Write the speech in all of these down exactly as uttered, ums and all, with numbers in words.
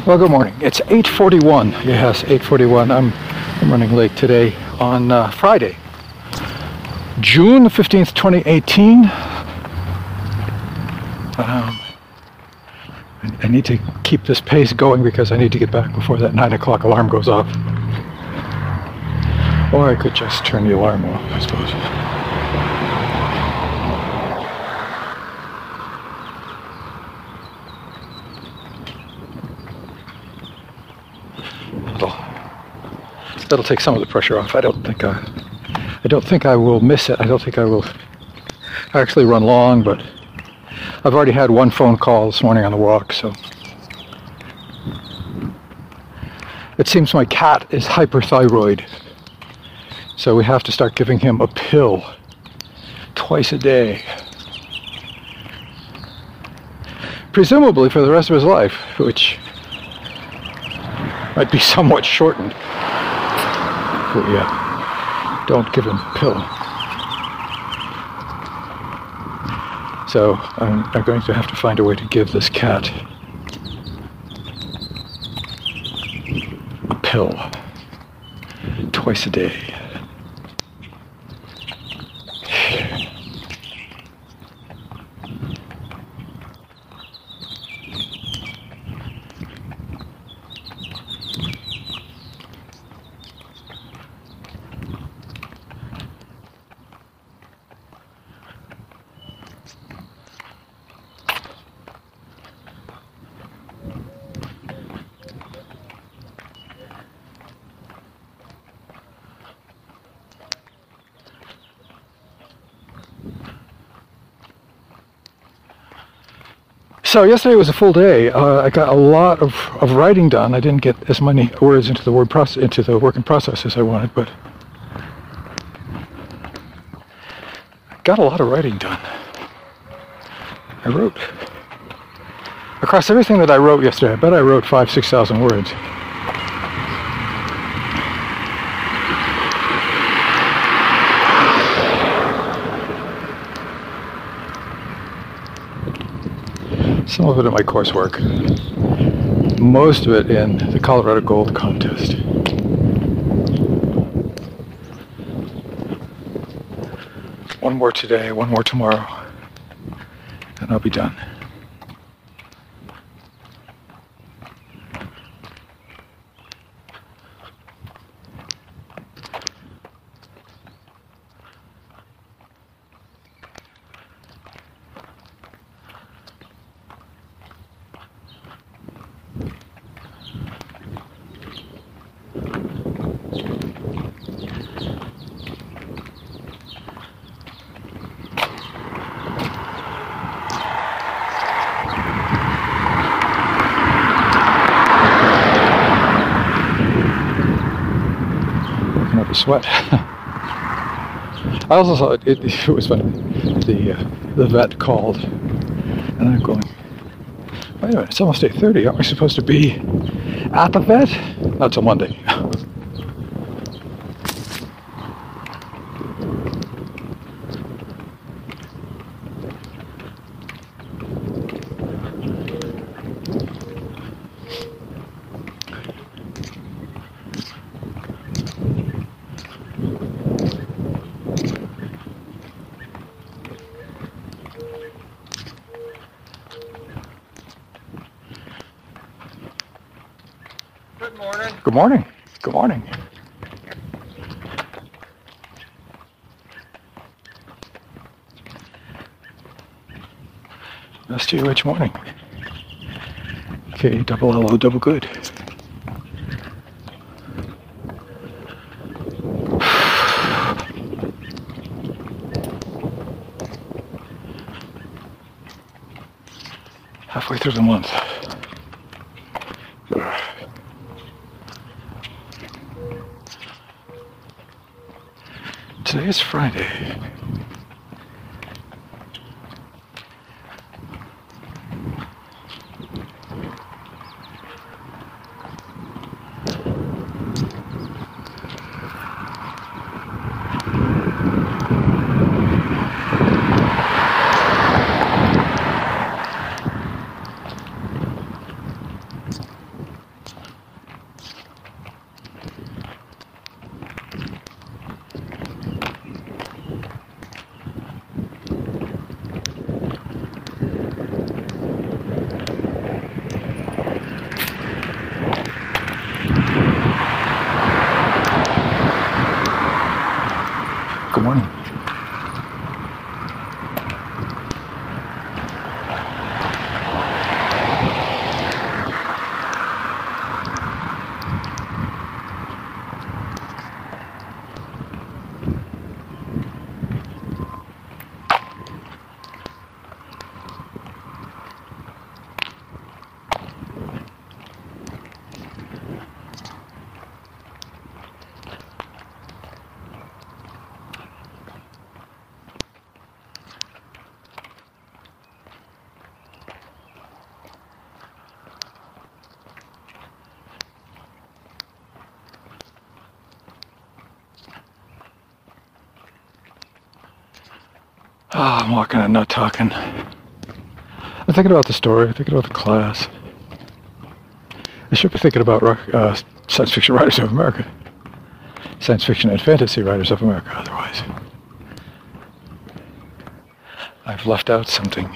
Well, good morning. It's eight forty-one. Yes, eight forty-one. I'm, I'm running late today on uh, Friday, June the fifteenth, twenty eighteen. Um, I, I need to keep this pace going because I need to get back before that nine o'clock alarm goes off. Or I could just turn the alarm off, I suppose. That'll, that'll take some of the pressure off. I don't think I, I don't think I will miss it. I don't think I will actually run long, but I've already had one phone call this morning on the walk, so. It seems my cat is hyperthyroid, so we have to start giving him a pill twice a day. Presumably for the rest of his life, which might be somewhat shortened. But yeah, don't give him a pill. So I'm, I'm going to have to find a way to give this cat a pill twice a day. So yesterday was a full day. Uh, I got a lot of, of writing done. I didn't get as many words into the word process into the work in process as I wanted, but I got a lot of writing done. I wrote across everything that I wrote yesterday. I bet I wrote five, six thousand words. Some of it in my coursework, most of it in the Colorado Gold Contest. One more today, one more tomorrow, and I'll be done. Up a sweat. I also saw it, it, it was funny. The uh, the vet called, and I'm going, wait a minute, it's almost eight thirty. Aren't we supposed to be at the vet? Not till Monday. Good morning. Good morning. Good morning. S T O H morning. K double L O double good. Halfway through the month. Today is Friday. Oh, I'm walking and not talking. I'm thinking about the story, I'm thinking about the class. I should be thinking about uh, science fiction writers of America. Science fiction and fantasy writers of America, otherwise. I've left out something.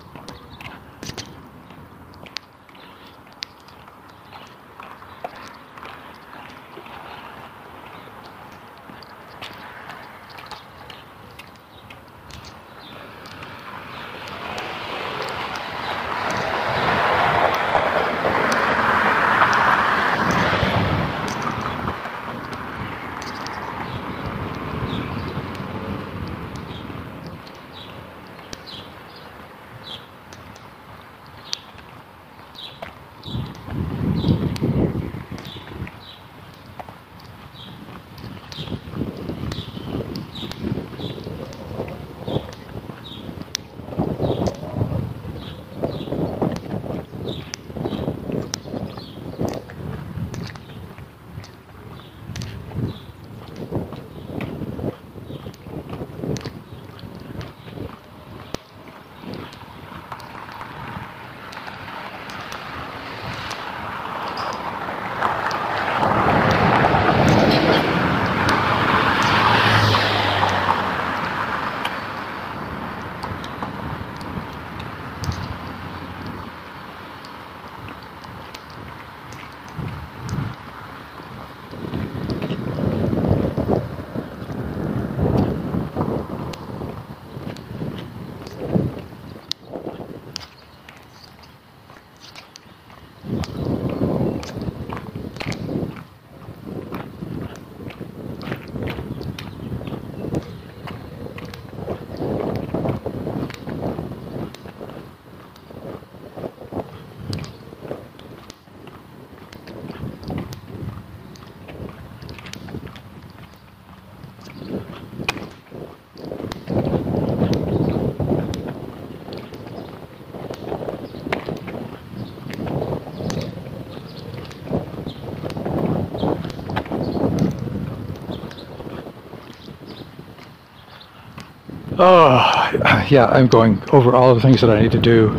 Oh, yeah, I'm going over all the things that I need to do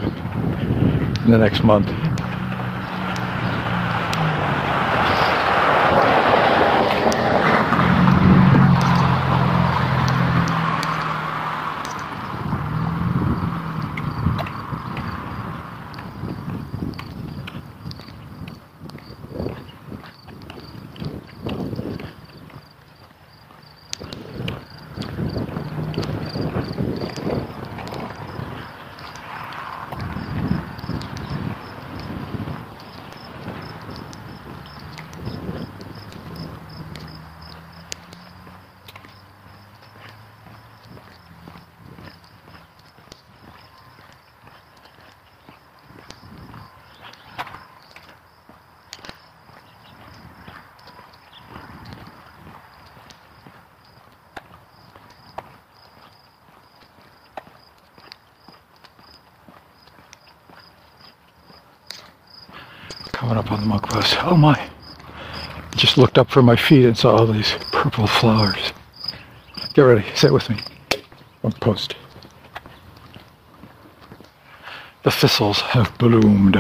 in the next month. Coming up on the monk bus. Oh my! Just looked up from my feet and saw all these purple flowers. Get ready, sit with me. Monk post. The thistles have bloomed.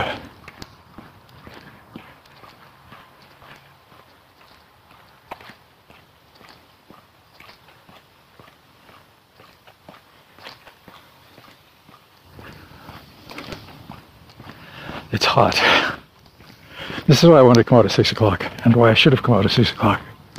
It's hot. This is why I wanted to come out at six o'clock, and why I should have come out at six o'clock.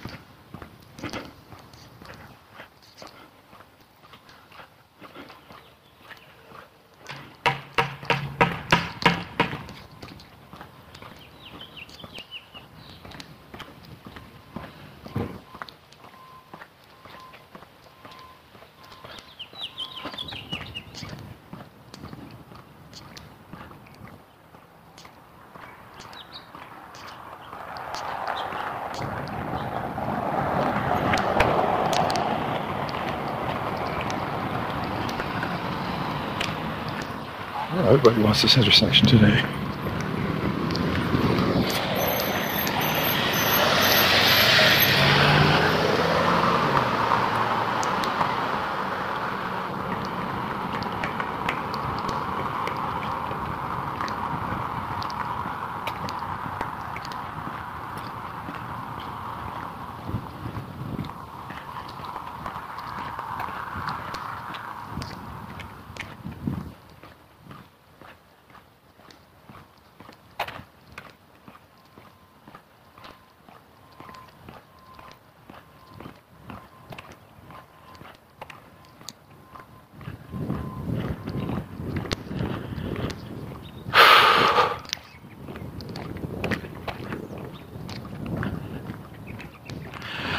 Well, everybody wants this intersection today.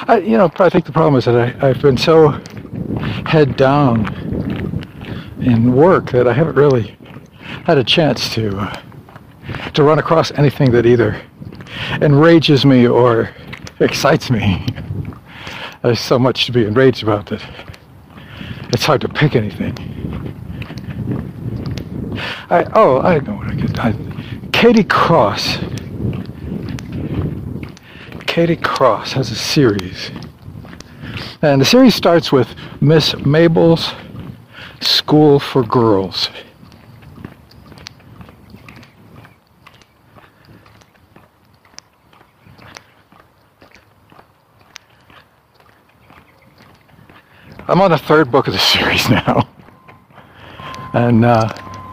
I, you know, I think the problem is that I, I've been so head down in work that I haven't really had a chance to uh, to run across anything that either enrages me or excites me. There's so much to be enraged about that it's hard to pick anything. I oh I know what I could. I, Katie Cross. Katie Cross has a series, and the series starts with Miss Mabel's School for Girls. I'm on the third book of the series now, and uh,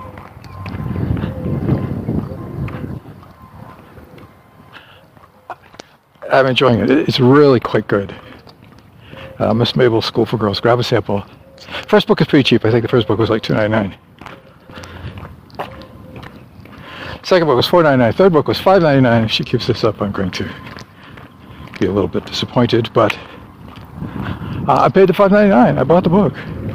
I'm enjoying it. It's really quite good. Uh, Miss Mabel's School for Girls. Grab a sample. First book is pretty cheap. I think the first book was like two ninety-nine. Second book was four ninety-nine. Third book was five ninety-nine. If she keeps this up, I'm going to be a little bit disappointed, but uh, I paid the five ninety-nine. I bought the book.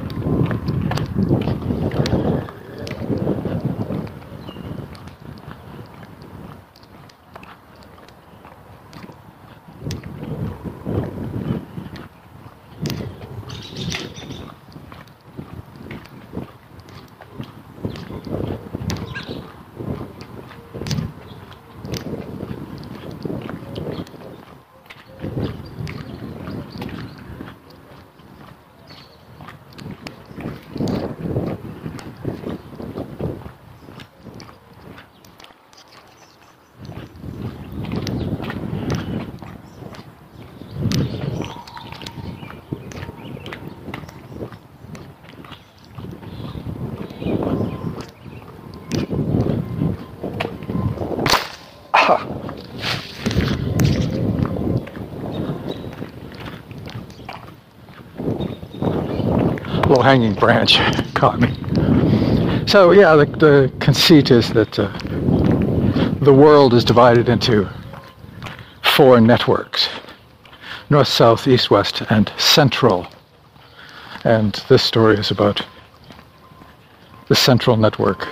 Low-hanging branch caught me. So yeah, the, the conceit is that uh, the world is divided into four networks: north, south, east, west, and central. And this story is about the central network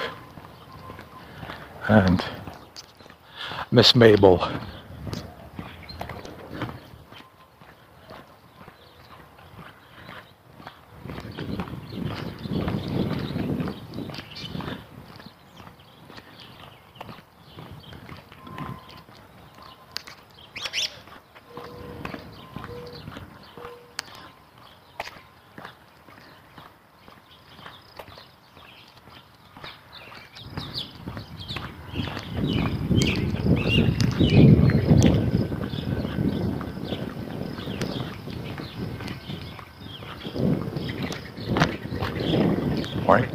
and Miss Mabel. Morning.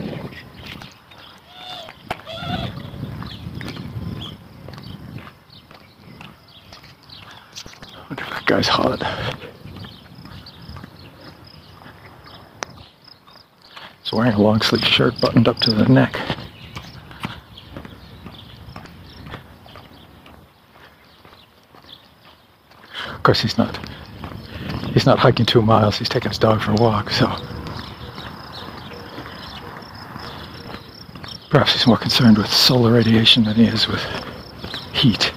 I wonder if that guy's hot. He's wearing a long sleeve shirt buttoned up to the neck. Of course, he's not. He's not hiking two miles. He's taking his dog for a walk, so perhaps he's more concerned with solar radiation than he is with heat.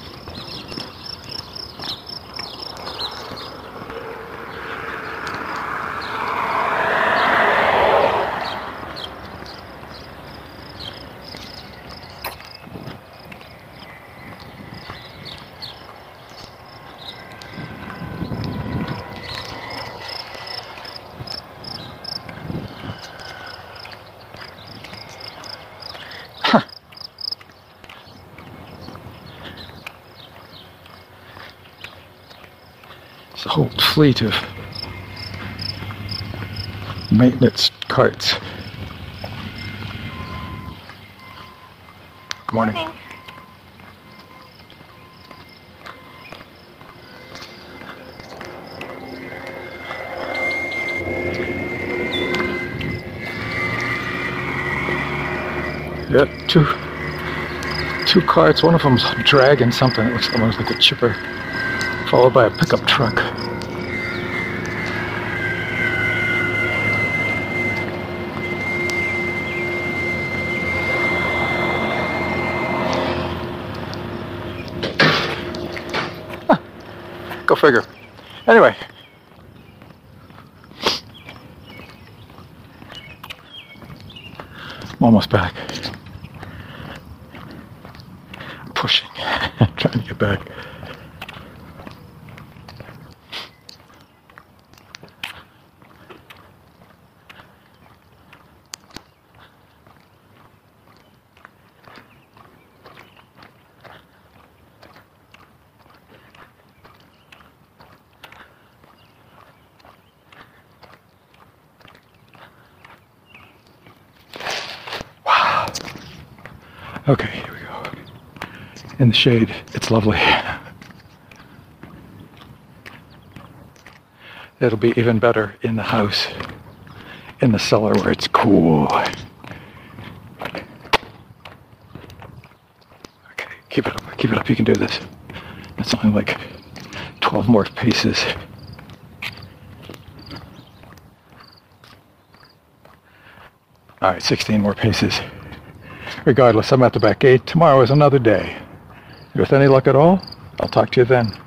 It's a whole fleet of maintenance carts. Good morning. Morning. Yeah, two two carts. One of them's dragging something. It looks almost like a chipper, followed by a pickup truck. Go figure. Anyway. I'm almost back. I'm pushing. Trying to get back. Okay, here we go. In the shade, it's lovely. It'll be even better in the house, in the cellar where it's cool. Okay, keep it up, keep it up, you can do this. That's only like twelve more paces. All right, sixteen more paces. Regardless, I'm at the back gate. Tomorrow is another day. With any luck at all, I'll talk to you then.